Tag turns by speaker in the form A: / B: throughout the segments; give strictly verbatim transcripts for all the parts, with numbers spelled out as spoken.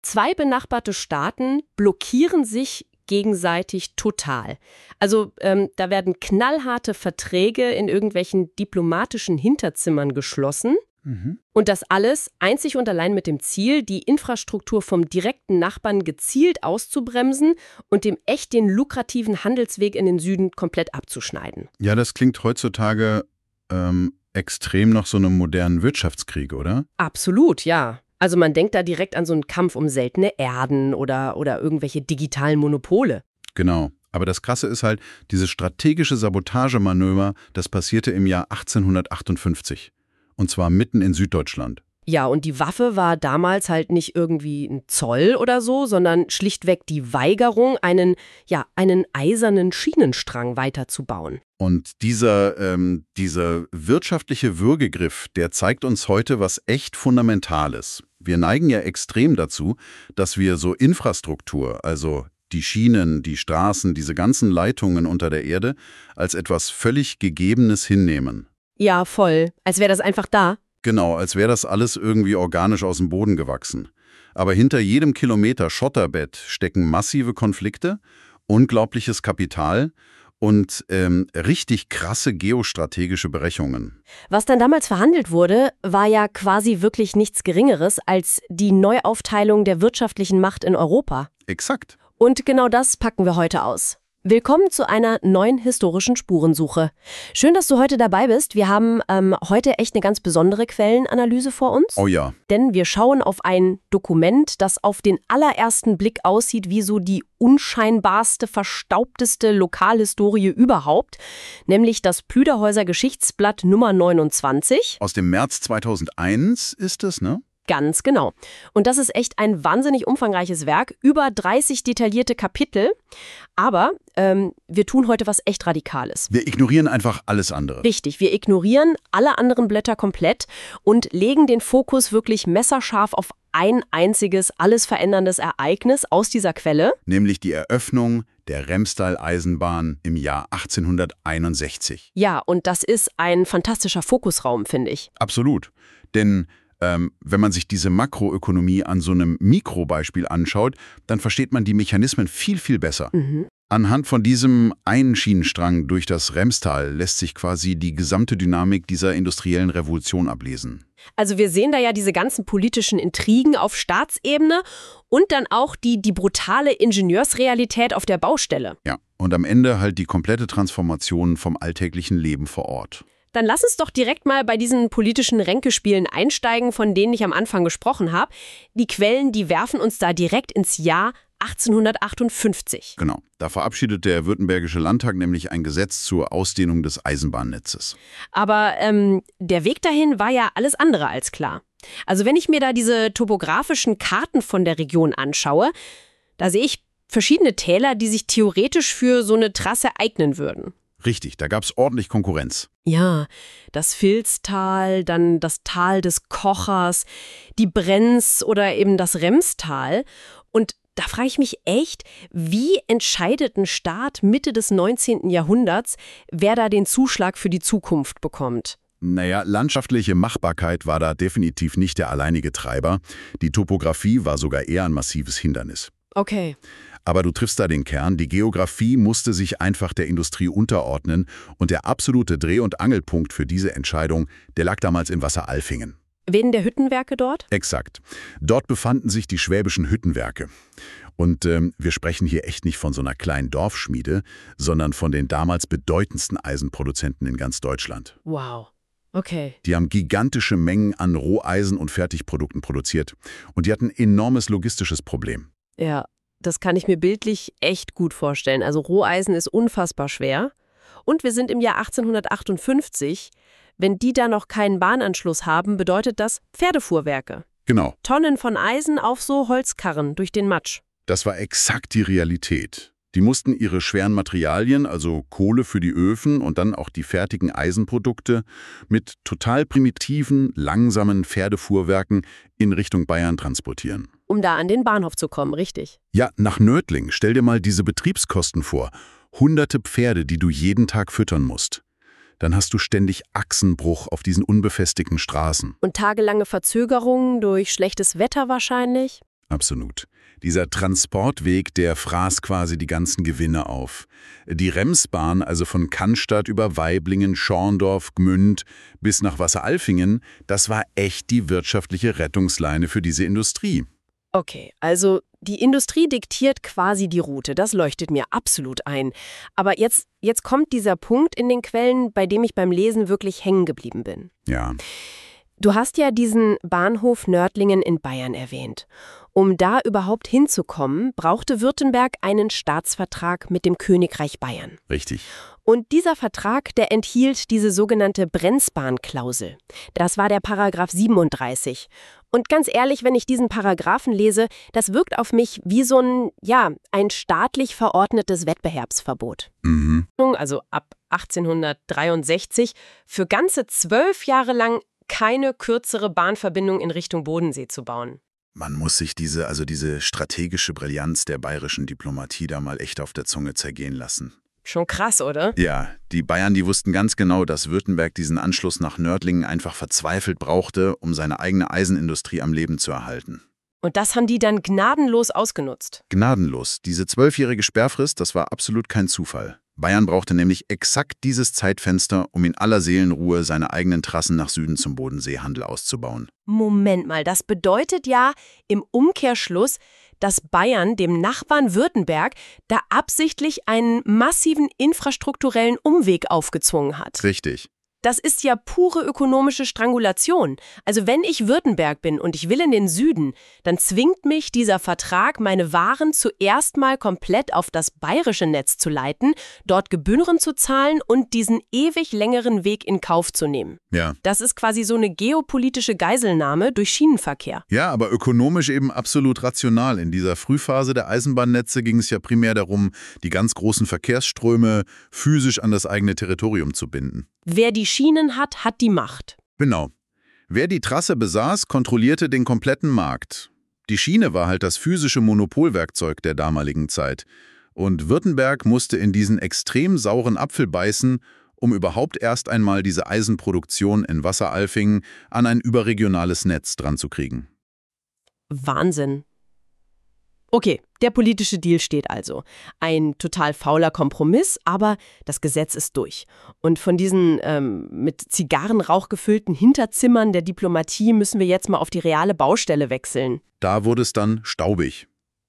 A: Zwei benachbarte Staaten blockieren sich gegenseitig total. Also ähm, da werden knallharte Verträge in irgendwelchen diplomatischen Hinterzimmern geschlossen.
B: Mhm.
A: Und das alles einzig und allein mit dem Ziel, die Infrastruktur vom direkten Nachbarn gezielt auszubremsen und dem echt den lukrativen Handelsweg in den Süden komplett abzuschneiden.
B: Ja, das klingt heutzutage ähm, extrem nach so einem modernen Wirtschaftskrieg, oder?
A: Absolut, ja. Also man denkt da direkt an so einen Kampf um seltene Erden oder, oder irgendwelche digitalen Monopole.
B: Genau. Aber das Krasse ist halt, dieses strategische Sabotagemanöver, das passierte im Jahr achtzehnhundertachtundfünfzig. Und zwar mitten in Süddeutschland.
A: Ja, und die Waffe war damals halt nicht irgendwie ein Zoll oder so, sondern schlichtweg die Weigerung, einen, ja, einen eisernen Schienenstrang weiterzubauen.
B: Und dieser, ähm, dieser wirtschaftliche Würgegriff, der zeigt uns heute was echt Fundamentales. Wir neigen ja extrem dazu, dass wir so Infrastruktur, also die Schienen, die Straßen, diese ganzen Leitungen unter der Erde, als etwas völlig Gegebenes hinnehmen.
A: Ja, voll. Als wäre das einfach da.
B: Genau, als wäre das alles irgendwie organisch aus dem Boden gewachsen. Aber hinter jedem Kilometer Schotterbett stecken massive Konflikte, unglaubliches Kapital und ähm, richtig krasse geostrategische Berechnungen.
A: Was dann damals verhandelt wurde, war ja quasi wirklich nichts Geringeres als die Neuaufteilung der wirtschaftlichen Macht in Europa.
B: Exakt.
A: Und genau das packen wir heute aus. Willkommen zu einer neuen historischen Spurensuche. Schön, dass du heute dabei bist. Wir haben ähm, heute echt eine ganz besondere Quellenanalyse vor uns.
B: Oh ja.
A: Denn wir schauen auf ein Dokument, das auf den allerersten Blick aussieht wie so die unscheinbarste, verstaubteste Lokalhistorie überhaupt, nämlich das Plüderhäuser Geschichtsblatt Nummer neunundzwanzig.
B: Aus dem März zweitausendeins ist es, ne?
A: Ganz genau. Und das ist echt ein wahnsinnig umfangreiches Werk, über dreißig detaillierte Kapitel. Aber ähm, wir tun heute was echt Radikales.
B: Wir ignorieren einfach alles andere.
A: Richtig, wir ignorieren alle anderen Blätter komplett und legen den Fokus wirklich messerscharf auf ein einziges, alles veränderndes Ereignis aus dieser Quelle.
B: Nämlich die Eröffnung der Remstal-Eisenbahn im Jahr achtzehnhunderteinundsechzig.
A: Ja, und das ist ein fantastischer Fokusraum, finde ich.
B: Absolut. Denn Ähm, wenn man sich diese Makroökonomie an so einem Mikrobeispiel anschaut, dann versteht man die Mechanismen viel, viel besser.
A: Mhm.
B: Anhand von diesem einen Schienenstrang durch das Remstal lässt sich quasi die gesamte Dynamik dieser industriellen Revolution ablesen.
A: Also wir sehen da ja diese ganzen politischen Intrigen auf Staatsebene und dann auch die, die brutale Ingenieursrealität auf der Baustelle.
B: Ja, und am Ende halt die komplette Transformation vom alltäglichen Leben vor Ort.
A: Dann lass uns doch direkt mal bei diesen politischen Ränkespielen einsteigen, von denen ich am Anfang gesprochen habe. Die Quellen, die werfen uns da direkt ins Jahr achtzehnhundertachtundfünfzig.
B: Genau, da verabschiedet der Württembergische Landtag nämlich ein Gesetz zur Ausdehnung des Eisenbahnnetzes.
A: Aber ähm, der Weg dahin war ja alles andere als klar. Also wenn ich mir da diese topografischen Karten von der Region anschaue, da sehe ich verschiedene Täler, die sich theoretisch für so eine Trasse eignen würden.
B: Richtig, da gab es ordentlich Konkurrenz.
A: Ja, das Vilstal, dann das Tal des Kochers, die Brenz oder eben das Remstal. Und da frage ich mich echt, wie entscheidet ein Staat Mitte des neunzehnten Jahrhunderts, wer da den Zuschlag für die Zukunft bekommt?
B: Naja, landschaftliche Machbarkeit war da definitiv nicht der alleinige Treiber. Die Topografie war sogar eher ein massives Hindernis.
A: Okay.
B: Aber du triffst da den Kern, die Geografie musste sich einfach der Industrie unterordnen und der absolute Dreh- und Angelpunkt für diese Entscheidung, der lag damals in Wasseralfingen.
A: Wen der Hüttenwerke dort?
B: Exakt. Dort befanden sich die schwäbischen Hüttenwerke. Und ähm, wir sprechen hier echt nicht von so einer kleinen Dorfschmiede, sondern von den damals bedeutendsten Eisenproduzenten in ganz Deutschland.
A: Wow. Okay.
B: Die haben gigantische Mengen an Roheisen und Fertigprodukten produziert. Und die hatten ein enormes logistisches Problem.
A: Ja. Das kann ich mir bildlich echt gut vorstellen. Also Roheisen ist unfassbar schwer. Und wir sind im Jahr achtzehnhundertachtundfünfzig. Wenn die da noch keinen Bahnanschluss haben, bedeutet das Pferdefuhrwerke.
B: Genau.
A: Tonnen von Eisen auf so Holzkarren durch den Matsch.
B: Das war exakt die Realität. Die mussten ihre schweren Materialien, also Kohle für die Öfen und dann auch die fertigen Eisenprodukte, mit total primitiven, langsamen Pferdefuhrwerken in Richtung Bayern transportieren.
A: Um da an den Bahnhof zu kommen, richtig?
B: Ja, nach Nördling. Stell dir mal diese Betriebskosten vor. Hunderte Pferde, die du jeden Tag füttern musst. Dann hast du ständig Achsenbruch auf diesen unbefestigten Straßen.
A: Und tagelange Verzögerungen durch schlechtes Wetter wahrscheinlich?
B: Absolut. Dieser Transportweg, der fraß quasi die ganzen Gewinne auf. Die Remsbahn, also von Cannstatt über Waiblingen, Schorndorf, Gmünd bis nach Wasseralfingen, das war echt die wirtschaftliche Rettungsleine für diese Industrie.
A: Okay, also die Industrie diktiert quasi die Route, das leuchtet mir absolut ein. Aber jetzt, jetzt kommt dieser Punkt in den Quellen, bei dem ich beim Lesen wirklich hängen geblieben bin.
B: Ja.
A: Du hast ja diesen Bahnhof Nördlingen in Bayern erwähnt. Um da überhaupt hinzukommen, brauchte Württemberg einen Staatsvertrag mit dem Königreich Bayern.
B: Richtig.
A: Und dieser Vertrag, der enthielt diese sogenannte Bremsbahnklausel. Das war der Paragraph siebenunddreißig. Und ganz ehrlich, wenn ich diesen Paragraphen lese, das wirkt auf mich wie so ein, ja, ein staatlich verordnetes Wettbewerbsverbot.
B: Mhm.
A: Also ab achtzehnhundertdreiundsechzig für ganze zwölf Jahre lang keine kürzere Bahnverbindung in Richtung Bodensee zu bauen.
B: Man muss sich diese, also diese strategische Brillanz der bayerischen Diplomatie da mal echt auf der Zunge zergehen lassen.
A: Schon krass, oder?
B: Ja, die Bayern, die wussten ganz genau, dass Württemberg diesen Anschluss nach Nördlingen einfach verzweifelt brauchte, um seine eigene Eisenindustrie am Leben zu erhalten.
A: Und das haben die dann gnadenlos ausgenutzt.
B: Gnadenlos. Diese zwölfjährige Sperrfrist, das war absolut kein Zufall. Bayern brauchte nämlich exakt dieses Zeitfenster, um in aller Seelenruhe seine eigenen Trassen nach Süden zum Bodenseehandel auszubauen.
A: Moment mal, das bedeutet ja im Umkehrschluss, dass Bayern dem Nachbarn Württemberg da absichtlich einen massiven infrastrukturellen Umweg aufgezwungen hat.
B: Richtig.
A: Das ist ja pure ökonomische Strangulation. Also wenn ich Württemberg bin und ich will in den Süden, dann zwingt mich dieser Vertrag, meine Waren zuerst mal komplett auf das bayerische Netz zu leiten, dort Gebühren zu zahlen und diesen ewig längeren Weg in Kauf zu nehmen.
B: Ja.
A: Das ist quasi so eine geopolitische Geiselnahme durch Schienenverkehr.
B: Ja, aber ökonomisch eben absolut rational. In dieser Frühphase der Eisenbahnnetze ging es ja primär darum, die ganz großen Verkehrsströme physisch an das eigene Territorium zu binden.
A: Wer die Schienen hat, hat die Macht.
B: Genau. Wer die Trasse besaß, kontrollierte den kompletten Markt. Die Schiene war halt das physische Monopolwerkzeug der damaligen Zeit. Und Württemberg musste in diesen extrem sauren Apfel beißen, um überhaupt erst einmal diese Eisenproduktion in Wasseralfingen an ein überregionales Netz dran zu kriegen.
A: Wahnsinn. Okay, der politische Deal steht also. Ein total fauler Kompromiss, aber das Gesetz ist durch. Und von diesen ähm, mit Zigarrenrauch gefüllten Hinterzimmern der Diplomatie müssen wir jetzt mal auf die reale Baustelle wechseln.
B: Da wurde es dann staubig.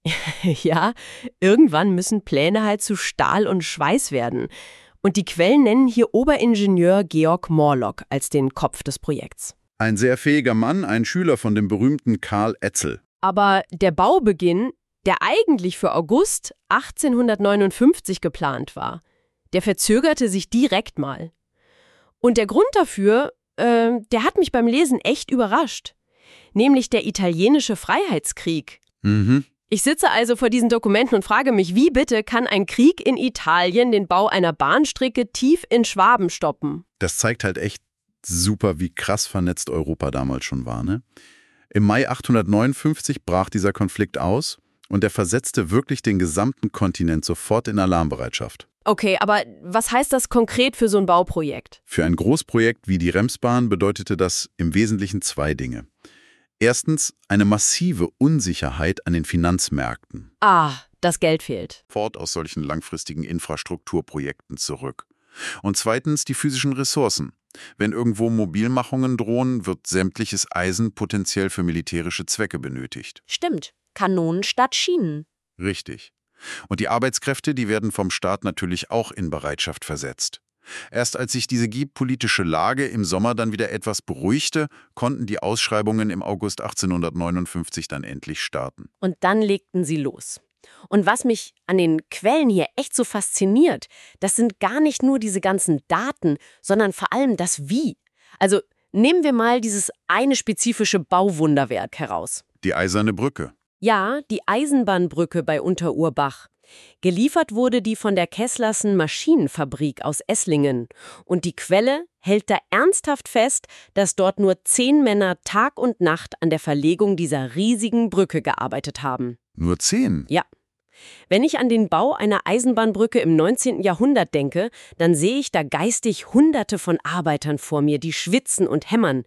A: Ja, irgendwann müssen Pläne halt zu Stahl und Schweiß werden. Und die Quellen nennen hier Oberingenieur Georg Morlock als den Kopf des Projekts.
B: Ein sehr fähiger Mann, ein Schüler von dem berühmten Karl Etzel.
A: Aber der Baubeginn, der eigentlich für August achtzehnhundertneunundfünfzig geplant war, der verzögerte sich direkt mal. Und der Grund dafür, äh, der hat mich beim Lesen echt überrascht. Nämlich der italienische Freiheitskrieg.
B: Mhm.
A: Ich sitze also vor diesen Dokumenten und frage mich, wie bitte kann ein Krieg in Italien den Bau einer Bahnstrecke tief in Schwaben stoppen?
B: Das zeigt halt echt super, wie krass vernetzt Europa damals schon war, ne? Im Mai achtzehnhundertneunundfünfzig brach dieser Konflikt aus und er versetzte wirklich den gesamten Kontinent sofort in Alarmbereitschaft.
A: Okay, aber was heißt das konkret für so ein Bauprojekt?
B: Für ein Großprojekt wie die Remsbahn bedeutete das im Wesentlichen zwei Dinge. Erstens eine massive Unsicherheit an den Finanzmärkten.
A: Ah, das Geld fehlt.
B: Fort aus solchen langfristigen Infrastrukturprojekten zurück. Und zweitens die physischen Ressourcen. Wenn irgendwo Mobilmachungen drohen, wird sämtliches Eisen potenziell für militärische Zwecke benötigt.
C: Stimmt. Kanonen statt Schienen.
B: Richtig. Und die Arbeitskräfte, die werden vom Staat natürlich auch in Bereitschaft versetzt. Erst als sich diese geopolitische Lage im Sommer dann wieder etwas beruhigte, konnten die Ausschreibungen im August achtzehnhundertneunundfünfzig dann endlich starten.
C: Und dann legten sie los. Und was mich an den Quellen hier echt so fasziniert, das sind gar nicht nur diese ganzen Daten, sondern vor allem das Wie. Also nehmen wir mal dieses eine spezifische Bauwunderwerk heraus.
B: Die Eiserne Brücke.
C: Ja, die Eisenbahnbrücke bei Unterurbach. Geliefert wurde die von der Kesslersen Maschinenfabrik aus Esslingen. Und die Quelle hält da ernsthaft fest, dass dort nur zehn Männer Tag und Nacht an der Verlegung dieser riesigen Brücke gearbeitet haben.
B: Nur zehn?
C: Ja. Wenn ich an den Bau einer Eisenbahnbrücke im neunzehnten Jahrhundert denke, dann sehe ich da geistig Hunderte von Arbeitern vor mir, die schwitzen und hämmern.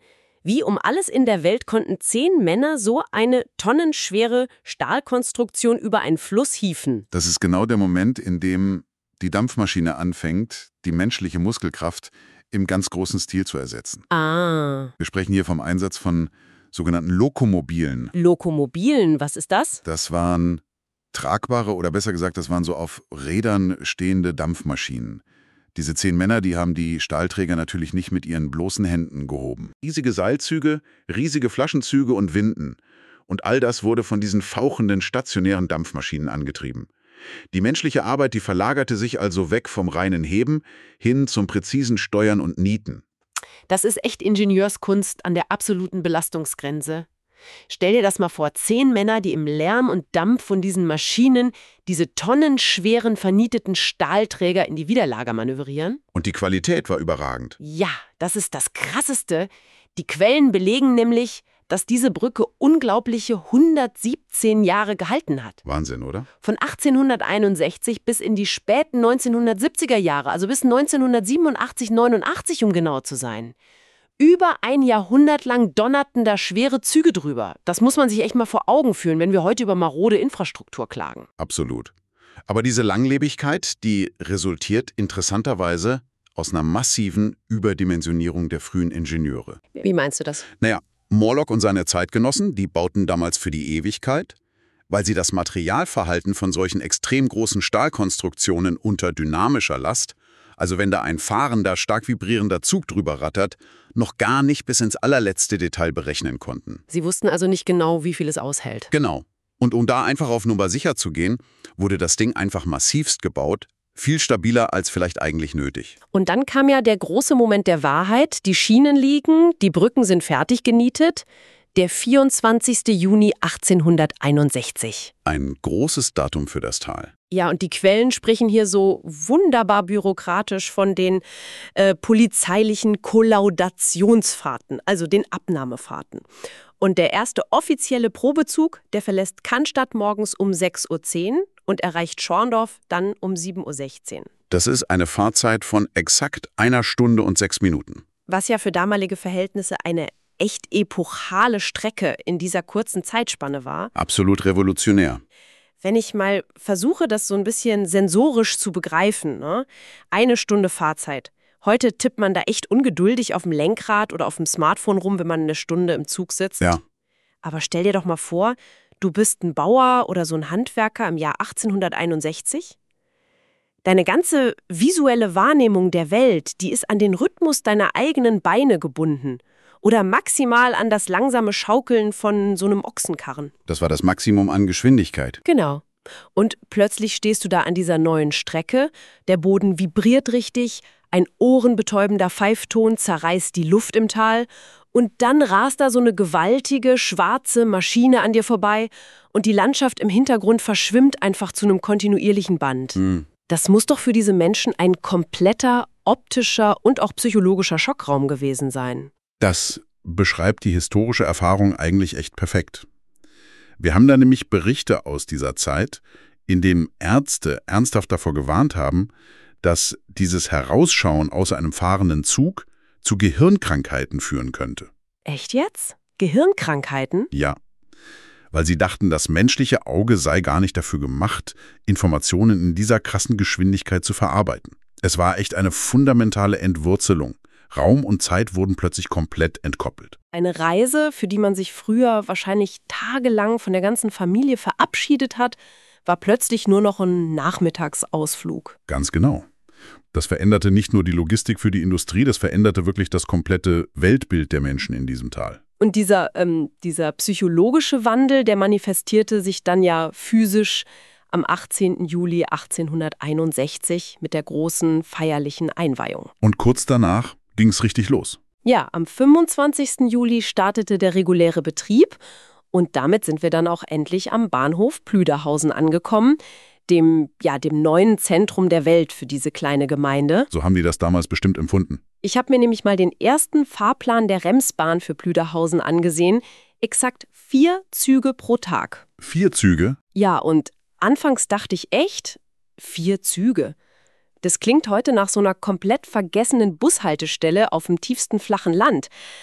C: Wie um alles in der Welt konnten zehn Männer so eine tonnenschwere Stahlkonstruktion über einen Fluss hieven?
B: Das ist genau der Moment, in dem die Dampfmaschine anfängt, die menschliche Muskelkraft im ganz großen Stil zu ersetzen.
C: Ah.
B: Wir sprechen hier vom Einsatz von sogenannten Lokomobilen.
C: Lokomobilen, was ist das?
B: Das waren tragbare, oder besser gesagt, das waren so auf Rädern stehende Dampfmaschinen. Diese zehn Männer, die haben die Stahlträger natürlich nicht mit ihren bloßen Händen gehoben. Riesige Seilzüge, riesige Flaschenzüge und Winden. Und all das wurde von diesen fauchenden, stationären Dampfmaschinen angetrieben. Die menschliche Arbeit, die verlagerte sich also weg vom reinen Heben hin zum präzisen Steuern und Nieten.
C: Das ist echt Ingenieurskunst an der absoluten Belastungsgrenze. Stell dir das mal vor, zehn Männer, die im Lärm und Dampf von diesen Maschinen diese tonnenschweren, vernieteten Stahlträger in die Widerlager manövrieren.
B: Und die Qualität war überragend.
C: Ja, das ist das Krasseste. Die Quellen belegen nämlich, dass diese Brücke unglaubliche hundertsiebzehn Jahre gehalten hat.
B: Wahnsinn, oder?
C: Von achtzehnhunderteinundsechzig bis in die späten neunzehnhundertsiebziger Jahre, also bis neunzehnhundertsiebenundachtzig, neunundachtzig, um genau zu sein. Über ein Jahrhundert lang donnerten da schwere Züge drüber. Das muss man sich echt mal vor Augen führen, wenn wir heute über marode Infrastruktur klagen.
B: Absolut. Aber diese Langlebigkeit, die resultiert interessanterweise aus einer massiven Überdimensionierung der frühen Ingenieure.
C: Wie meinst du das?
B: Naja, Morlock und seine Zeitgenossen, die bauten damals für die Ewigkeit, weil sie das Materialverhalten von solchen extrem großen Stahlkonstruktionen unter dynamischer Last, also wenn da ein fahrender, stark vibrierender Zug drüber rattert, noch gar nicht bis ins allerletzte Detail berechnen konnten.
C: Sie wussten also nicht genau, wie viel es aushält.
B: Genau. Und um da einfach auf Nummer sicher zu gehen, wurde das Ding einfach massivst gebaut, viel stabiler als vielleicht eigentlich nötig.
C: Und dann kam ja der große Moment der Wahrheit. Die Schienen liegen, die Brücken sind fertig genietet. Der vierundzwanzigster Juni achtzehnhunderteinundsechzig.
B: Ein großes Datum für das Tal.
C: Ja, und die Quellen sprechen hier so wunderbar bürokratisch von den äh, polizeilichen Kollaudationsfahrten, also den Abnahmefahrten. Und der erste offizielle Probezug, der verlässt Cannstatt morgens um sechs Uhr zehn und erreicht Schorndorf dann um sieben Uhr sechzehn.
B: Das ist eine Fahrzeit von exakt einer Stunde und sechs Minuten.
C: Was ja für damalige Verhältnisse eine echt epochale Strecke in dieser kurzen Zeitspanne war.
B: Absolut revolutionär.
C: Wenn ich mal versuche, das so ein bisschen sensorisch zu begreifen, ne? Eine Stunde Fahrzeit. Heute tippt man da echt ungeduldig auf dem Lenkrad oder auf dem Smartphone rum, wenn man eine Stunde im Zug sitzt.
B: Ja.
C: Aber stell dir doch mal vor, du bist ein Bauer oder so ein Handwerker im Jahr achtzehnhunderteinundsechzig. Deine ganze visuelle Wahrnehmung der Welt, die ist an den Rhythmus deiner eigenen Beine gebunden. Oder maximal an das langsame Schaukeln von so einem Ochsenkarren.
B: Das war das Maximum an Geschwindigkeit.
C: Genau. Und plötzlich stehst du da an dieser neuen Strecke, der Boden vibriert richtig, ein ohrenbetäubender Pfeifton zerreißt die Luft im Tal und dann rast da so eine gewaltige, schwarze Maschine an dir vorbei und die Landschaft im Hintergrund verschwimmt einfach zu einem kontinuierlichen Band.
B: Mhm.
C: Das muss doch für diese Menschen ein kompletter optischer und auch psychologischer Schockraum gewesen sein.
B: Das beschreibt die historische Erfahrung eigentlich echt perfekt. Wir haben da nämlich Berichte aus dieser Zeit, in denen Ärzte ernsthaft davor gewarnt haben, dass dieses Herausschauen aus einem fahrenden Zug zu Gehirnkrankheiten führen könnte.
C: Echt jetzt? Gehirnkrankheiten?
B: Ja, weil sie dachten, das menschliche Auge sei gar nicht dafür gemacht, Informationen in dieser krassen Geschwindigkeit zu verarbeiten. Es war echt eine fundamentale Entwurzelung. Raum und Zeit wurden plötzlich komplett entkoppelt.
C: Eine Reise, für die man sich früher wahrscheinlich tagelang von der ganzen Familie verabschiedet hat, war plötzlich nur noch ein Nachmittagsausflug.
B: Ganz genau. Das veränderte nicht nur die Logistik für die Industrie, das veränderte wirklich das komplette Weltbild der Menschen in diesem Tal.
C: Und dieser, ähm, dieser psychologische Wandel, der manifestierte sich dann ja physisch am achtzehnten Juli achtzehnhunderteinundsechzig mit der großen feierlichen Einweihung.
B: Und kurz danach ging es richtig los.
C: Ja, am fünfundzwanzigsten Juli startete der reguläre Betrieb und damit sind wir dann auch endlich am Bahnhof Plüderhausen angekommen, dem, ja, dem neuen Zentrum der Welt für diese kleine Gemeinde.
B: So haben die das damals bestimmt empfunden.
C: Ich habe mir nämlich mal den ersten Fahrplan der Remsbahn für Plüderhausen angesehen. Exakt vier Züge pro Tag.
B: Vier Züge?
C: Ja, und anfangs dachte ich echt, vier Züge. Das klingt heute nach so einer komplett vergessenen Bushaltestelle auf dem tiefsten flachen Land.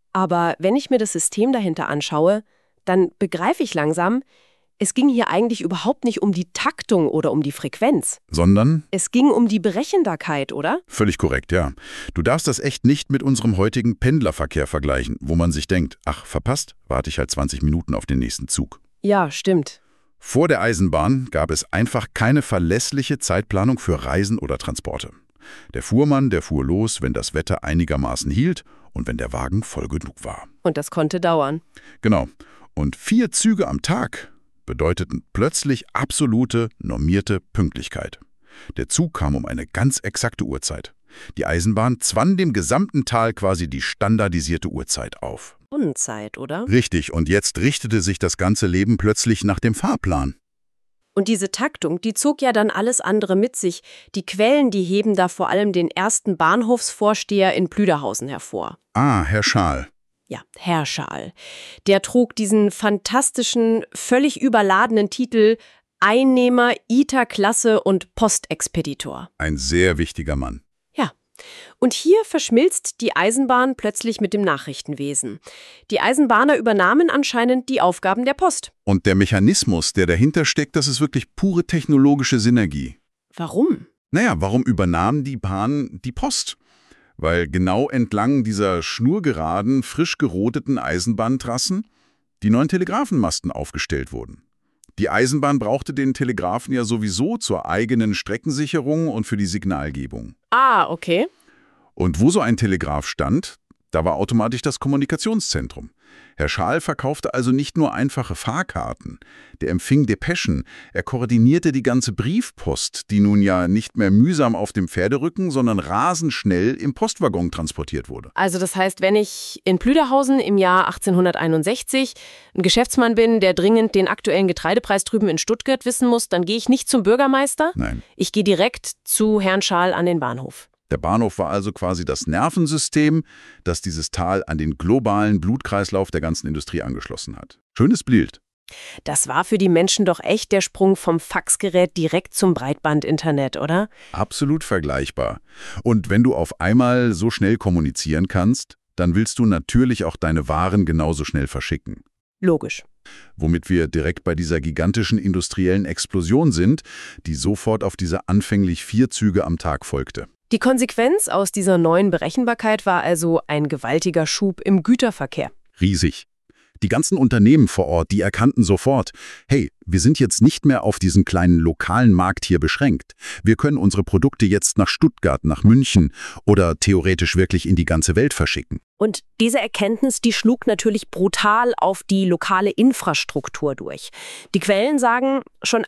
C: Aber wenn ich mir das System dahinter anschaue, dann begreife ich langsam, es ging hier eigentlich überhaupt nicht um die Taktung oder um die Frequenz.
B: Sondern?
C: Es ging um die Berechenbarkeit, oder?
B: Völlig korrekt, ja. Du darfst das echt nicht mit unserem heutigen Pendlerverkehr vergleichen, wo man sich denkt, ach, verpasst, warte ich halt zwanzig Minuten auf den nächsten Zug.
C: Ja, stimmt.
B: Vor der Eisenbahn gab es einfach keine verlässliche Zeitplanung für Reisen oder Transporte. Der Fuhrmann, der fuhr los, wenn das Wetter einigermaßen hielt und wenn der Wagen voll genug war.
C: Und das konnte dauern.
B: Genau. Und vier Züge am Tag bedeuteten plötzlich absolute, normierte Pünktlichkeit. Der Zug kam um eine ganz exakte Uhrzeit. Die Eisenbahn zwang dem gesamten Tal quasi die standardisierte Uhrzeit auf.
C: Unzeit, oder?
B: Richtig, und jetzt richtete sich das ganze Leben plötzlich nach dem Fahrplan.
C: Und diese Taktung, die zog ja dann alles andere mit sich. Die Quellen, die heben da vor allem den ersten Bahnhofsvorsteher in Plüderhausen hervor.
B: Ah, Herr Schaal.
C: Ja, Herr Schaal. Der trug diesen fantastischen, völlig überladenen Titel Einnehmer, I T A-Klasse und Postexpeditor.
B: Ein sehr wichtiger Mann.
C: Ja. Und hier verschmilzt die Eisenbahn plötzlich mit dem Nachrichtenwesen. Die Eisenbahner übernahmen anscheinend die Aufgaben der Post.
B: Und der Mechanismus, der dahinter steckt, das ist wirklich pure technologische Synergie.
C: Warum?
B: Naja, warum übernahm die Bahn die Post? Weil genau entlang dieser schnurgeraden, frisch geroteten Eisenbahntrassen die neuen Telegrafenmasten aufgestellt wurden. Die Eisenbahn brauchte den Telegrafen ja sowieso zur eigenen Streckensicherung und für die Signalgebung.
C: Ah, okay.
B: Und wo so ein Telegraph stand, da war automatisch das Kommunikationszentrum. Herr Schaal verkaufte also nicht nur einfache Fahrkarten, der empfing Depeschen, er koordinierte die ganze Briefpost, die nun ja nicht mehr mühsam auf dem Pferderücken, sondern rasend schnell im Postwaggon transportiert wurde.
C: Also das heißt, wenn ich in Plüderhausen im Jahr achtzehnhunderteinundsechzig ein Geschäftsmann bin, der dringend den aktuellen Getreidepreis drüben in Stuttgart wissen muss, dann gehe ich nicht zum Bürgermeister?
B: Nein.
C: Ich gehe direkt zu Herrn Schaal an den Bahnhof.
B: Der Bahnhof war also quasi das Nervensystem, das dieses Tal an den globalen Blutkreislauf der ganzen Industrie angeschlossen hat. Schönes Bild.
C: Das war für die Menschen doch echt der Sprung vom Faxgerät direkt zum Breitbandinternet, oder?
B: Absolut vergleichbar. Und wenn du auf einmal so schnell kommunizieren kannst, dann willst du natürlich auch deine Waren genauso schnell verschicken.
C: Logisch.
B: Womit wir direkt bei dieser gigantischen industriellen Explosion sind, die sofort auf diese anfänglich vier Züge am Tag folgte.
C: Die Konsequenz aus dieser neuen Berechenbarkeit war also ein gewaltiger Schub im Güterverkehr.
B: Riesig. Die ganzen Unternehmen vor Ort, die erkannten sofort, hey, wir sind jetzt nicht mehr auf diesen kleinen lokalen Markt hier beschränkt. Wir können unsere Produkte jetzt nach Stuttgart, nach München oder theoretisch wirklich in die ganze Welt verschicken.
C: Und diese Erkenntnis, die schlug natürlich brutal auf die lokale Infrastruktur durch. Die Quellen sagen, schon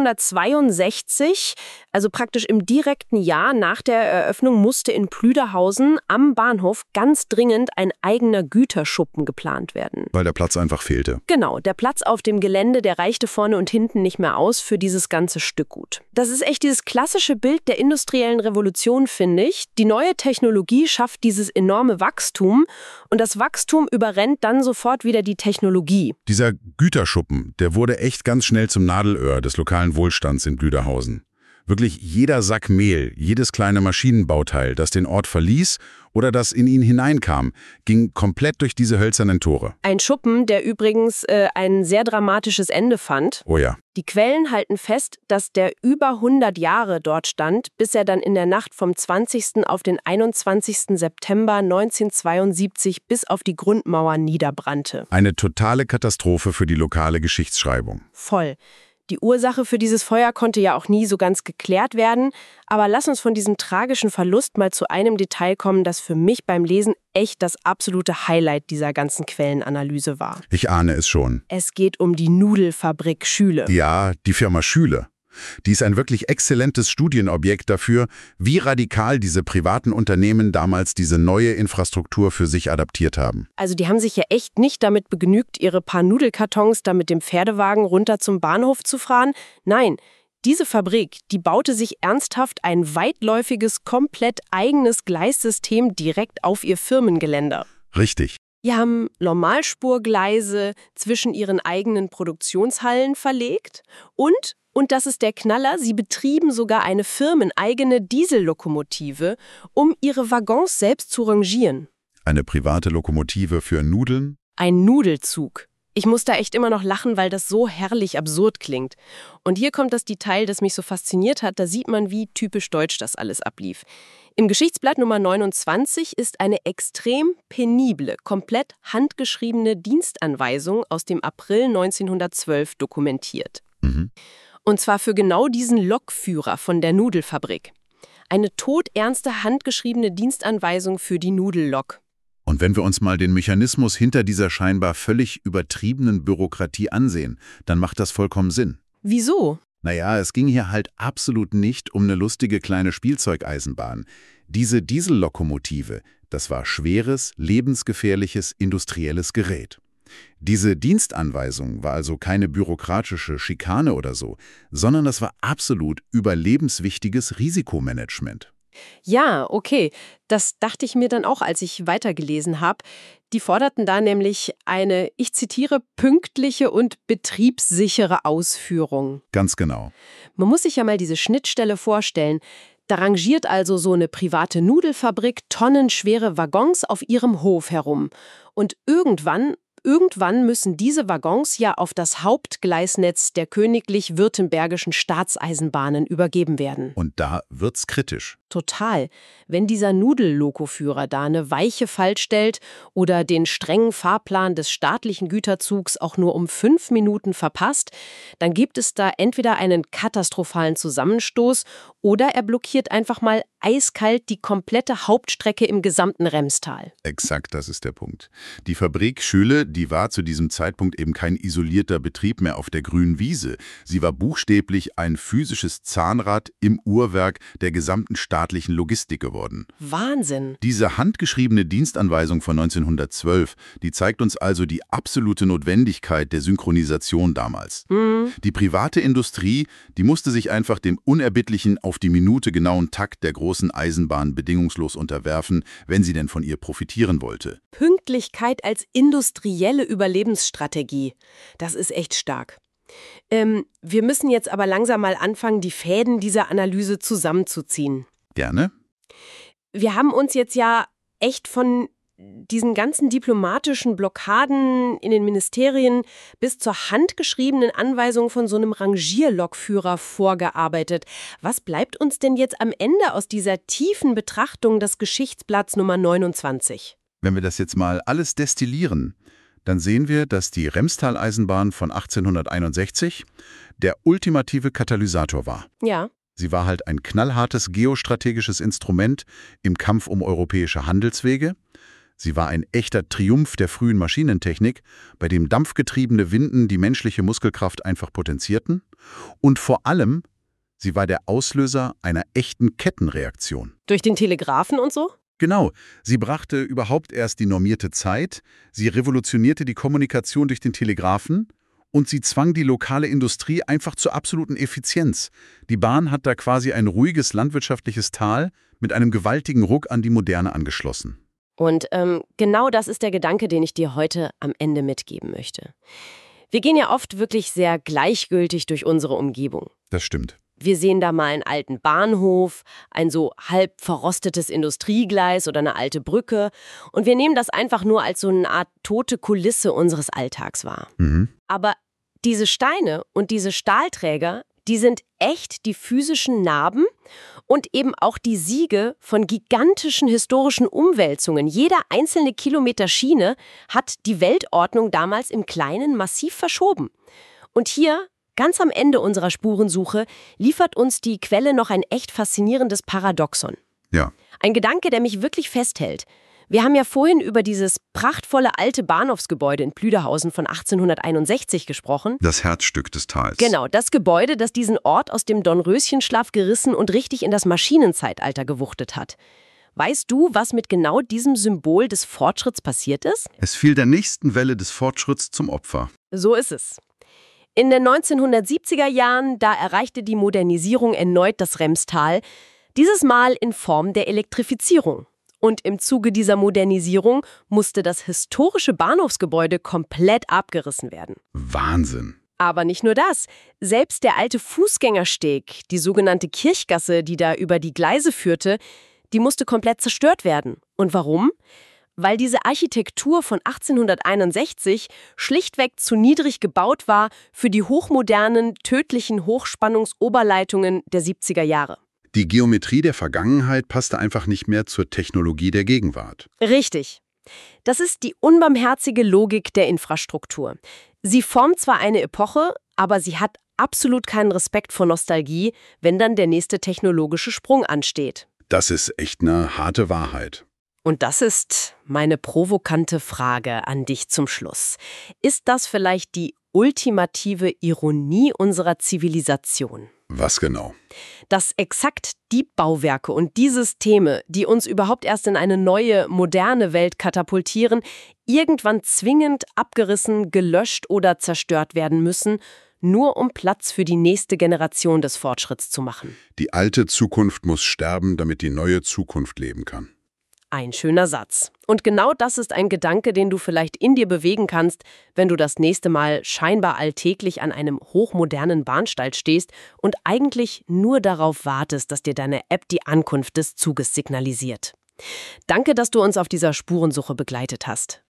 C: achtzehnhundertzweiundsechzig, also praktisch im direkten Jahr nach der Eröffnung, musste in Plüderhausen am Bahnhof ganz dringend ein eigener Güterschuppen geplant werden.
B: Weil der Platz einfach fehlte.
C: Genau, der Platz auf dem Gelände, der reichte vorne und hinten nicht mehr aus für dieses ganze Stückgut. Das ist echt dieses klassische Bild der industriellen Revolution, finde ich. Die neue Technologie schafft dieses enorme Wachstum und das Wachstum überrennt dann sofort wieder die Technologie.
B: Dieser Güterschuppen, der wurde echt ganz schnell zum Nadelöhr des lokalen Wohlstands in Plüderhausen. Wirklich jeder Sack Mehl, jedes kleine Maschinenbauteil, das den Ort verließ oder das in ihn hineinkam, ging komplett durch diese hölzernen Tore.
C: Ein Schuppen, der übrigens äh, ein sehr dramatisches Ende fand.
B: Oh ja.
C: Die Quellen halten fest, dass der über hundert Jahre dort stand, bis er dann in der Nacht vom zwanzigsten auf den einundzwanzigsten September neunzehnhundertzweiundsiebzig bis auf die Grundmauer niederbrannte.
B: Eine totale Katastrophe für die lokale Geschichtsschreibung.
C: Voll. Die Ursache für dieses Feuer konnte ja auch nie so ganz geklärt werden, aber lass uns von diesem tragischen Verlust mal zu einem Detail kommen, das für mich beim Lesen echt das absolute Highlight dieser ganzen Quellenanalyse war.
B: Ich ahne es schon.
C: Es geht um die Nudelfabrik Schüle.
B: Ja, die Firma Schüle. Die ist ein wirklich exzellentes Studienobjekt dafür, wie radikal diese privaten Unternehmen damals diese neue Infrastruktur für sich adaptiert haben.
C: Also die haben sich ja echt nicht damit begnügt, ihre paar Nudelkartons da mit dem Pferdewagen runter zum Bahnhof zu fahren. Nein, diese Fabrik, die baute sich ernsthaft ein weitläufiges, komplett eigenes Gleissystem direkt auf ihr Firmengeländer.
B: Richtig.
C: Die haben Normalspurgleise zwischen ihren eigenen Produktionshallen verlegt und Und das ist der Knaller, sie betrieben sogar eine firmeneigene Diesellokomotive, um ihre Waggons selbst zu rangieren.
B: Eine private Lokomotive für Nudeln?
C: Ein Nudelzug. Ich muss da echt immer noch lachen, weil das so herrlich absurd klingt. Und hier kommt das Detail, das mich so fasziniert hat. Da sieht man, wie typisch deutsch das alles ablief. Im Geschichtsblatt Nummer neunundzwanzig ist eine extrem penible, komplett handgeschriebene Dienstanweisung aus dem April neunzehnhundertzwölf dokumentiert.
B: Mhm.
C: Und zwar für genau diesen Lokführer von der Nudelfabrik. Eine todernste handgeschriebene Dienstanweisung für die Nudellok.
B: Und wenn wir uns mal den Mechanismus hinter dieser scheinbar völlig übertriebenen Bürokratie ansehen, dann macht das vollkommen Sinn.
C: Wieso?
B: Naja, es ging hier halt absolut nicht um eine lustige kleine Spielzeugeisenbahn. Diese Diesellokomotive, das war schweres, lebensgefährliches, industrielles Gerät. Diese Dienstanweisung war also keine bürokratische Schikane oder so, sondern das war absolut überlebenswichtiges Risikomanagement.
C: Ja, okay. Das dachte ich mir dann auch, als ich weitergelesen habe. Die forderten da nämlich eine, ich zitiere, pünktliche und betriebssichere Ausführung.
B: Ganz genau.
C: Man muss sich ja mal diese Schnittstelle vorstellen. Da rangiert also so eine private Nudelfabrik tonnenschwere Waggons auf ihrem Hof herum. Und irgendwann, irgendwann müssen diese Waggons ja auf das Hauptgleisnetz der königlich-württembergischen Staatseisenbahnen übergeben werden.
B: Und da wird's kritisch.
C: Total. Wenn dieser Nudellokoführer da eine Weiche falsch stellt oder den strengen Fahrplan des staatlichen Güterzugs auch nur um fünf Minuten verpasst, dann gibt es da entweder einen katastrophalen Zusammenstoß oder er blockiert einfach mal eiskalt die komplette Hauptstrecke im gesamten Remstal.
B: Exakt, das ist der Punkt. Die Fabrik Schüle, die war zu diesem Zeitpunkt eben kein isolierter Betrieb mehr auf der grünen Wiese. Sie war buchstäblich ein physisches Zahnrad im Uhrwerk der gesamten staatlichen Logistik geworden.
C: Wahnsinn.
B: Diese handgeschriebene Dienstanweisung von neunzehnhundertzwölf, die zeigt uns also die absolute Notwendigkeit der Synchronisation damals.
C: Hm.
B: Die private Industrie, die musste sich einfach dem unerbittlichen, auf die Minute genauen Takt der großen Eisenbahn bedingungslos unterwerfen, wenn sie denn von ihr profitieren wollte.
C: Pünktlichkeit als industrielle Überlebensstrategie. Das ist echt stark. Ähm, wir müssen jetzt aber langsam mal anfangen, die Fäden dieser Analyse zusammenzuziehen.
B: Gerne.
C: Wir haben uns jetzt ja echt von diesen ganzen diplomatischen Blockaden in den Ministerien bis zur handgeschriebenen Anweisung von so einem Rangierlokführer vorgearbeitet. Was bleibt uns denn jetzt am Ende aus dieser tiefen Betrachtung des Geschichtsblatts Nummer neunundzwanzig?
B: Wenn wir das jetzt mal alles destillieren, dann sehen wir, dass die Remstal-Eisenbahn von achtzehnhunderteinundsechzig der ultimative Katalysator war.
C: Ja.
B: Sie war halt ein knallhartes geostrategisches Instrument im Kampf um europäische Handelswege. Sie war ein echter Triumph der frühen Maschinentechnik, bei dem dampfgetriebene Winden die menschliche Muskelkraft einfach potenzierten. Und vor allem, sie war der Auslöser einer echten Kettenreaktion.
C: Durch den Telegraphen und so?
B: Genau, sie brachte überhaupt erst die normierte Zeit, sie revolutionierte die Kommunikation durch den Telegraphen und sie zwang die lokale Industrie einfach zur absoluten Effizienz. Die Bahn hat da quasi ein ruhiges landwirtschaftliches Tal mit einem gewaltigen Ruck an die Moderne angeschlossen.
C: Und ähm, genau das ist der Gedanke, den ich dir heute am Ende mitgeben möchte. Wir gehen ja oft wirklich sehr gleichgültig durch unsere Umgebung.
B: Das stimmt.
C: Wir sehen da mal einen alten Bahnhof, ein so halb verrostetes Industriegleis oder eine alte Brücke. Und wir nehmen das einfach nur als so eine Art tote Kulisse unseres Alltags wahr.
B: Mhm.
C: Aber diese Steine und diese Stahlträger, die sind echt die physischen Narben und eben auch die Siege von gigantischen historischen Umwälzungen. Jeder einzelne Kilometer Schiene hat die Weltordnung damals im Kleinen massiv verschoben. Und hier, ganz am Ende unserer Spurensuche, liefert uns die Quelle noch ein echt faszinierendes Paradoxon.
B: Ja.
C: Ein Gedanke, der mich wirklich festhält. Wir haben ja vorhin über dieses prachtvolle alte Bahnhofsgebäude in Plüderhausen von achtzehnhunderteinundsechzig gesprochen.
B: Das Herzstück des Tals.
C: Genau, das Gebäude, das diesen Ort aus dem Dornröschenschlaf gerissen und richtig in das Maschinenzeitalter gewuchtet hat. Weißt du, was mit genau diesem Symbol des Fortschritts passiert ist?
B: Es fiel der nächsten Welle des Fortschritts zum Opfer.
C: So ist es. In den neunzehnhundertsiebziger Jahren, da erreichte die Modernisierung erneut das Remstal, dieses Mal in Form der Elektrifizierung. Und im Zuge dieser Modernisierung musste das historische Bahnhofsgebäude komplett abgerissen werden.
B: Wahnsinn.
C: Aber nicht nur das. Selbst der alte Fußgängersteg, die sogenannte Kirchgasse, die da über die Gleise führte, die musste komplett zerstört werden. Und warum? weil diese Architektur von achtzehnhunderteinundsechzig schlichtweg zu niedrig gebaut war für die hochmodernen, tödlichen Hochspannungsoberleitungen der siebziger Jahre.
B: Die Geometrie der Vergangenheit passte einfach nicht mehr zur Technologie der Gegenwart.
C: Richtig. Das ist die unbarmherzige Logik der Infrastruktur. Sie formt zwar eine Epoche, aber sie hat absolut keinen Respekt vor Nostalgie, wenn dann der nächste technologische Sprung ansteht.
B: Das ist echt eine harte Wahrheit.
C: Und das ist meine provokante Frage an dich zum Schluss. Ist das vielleicht die ultimative Ironie unserer Zivilisation?
B: Was genau?
C: Dass exakt die Bauwerke und die Systeme, die uns überhaupt erst in eine neue, moderne Welt katapultieren, irgendwann zwingend abgerissen, gelöscht oder zerstört werden müssen, nur um Platz für die nächste Generation des Fortschritts zu machen.
B: Die alte Zukunft muss sterben, damit die neue Zukunft leben kann.
C: Ein schöner Satz. Und genau das ist ein Gedanke, den du vielleicht in dir bewegen kannst, wenn du das nächste Mal scheinbar alltäglich an einem hochmodernen Bahnsteig stehst und eigentlich nur darauf wartest, dass dir deine App die Ankunft des Zuges signalisiert. Danke, dass du uns auf dieser Spurensuche begleitet hast.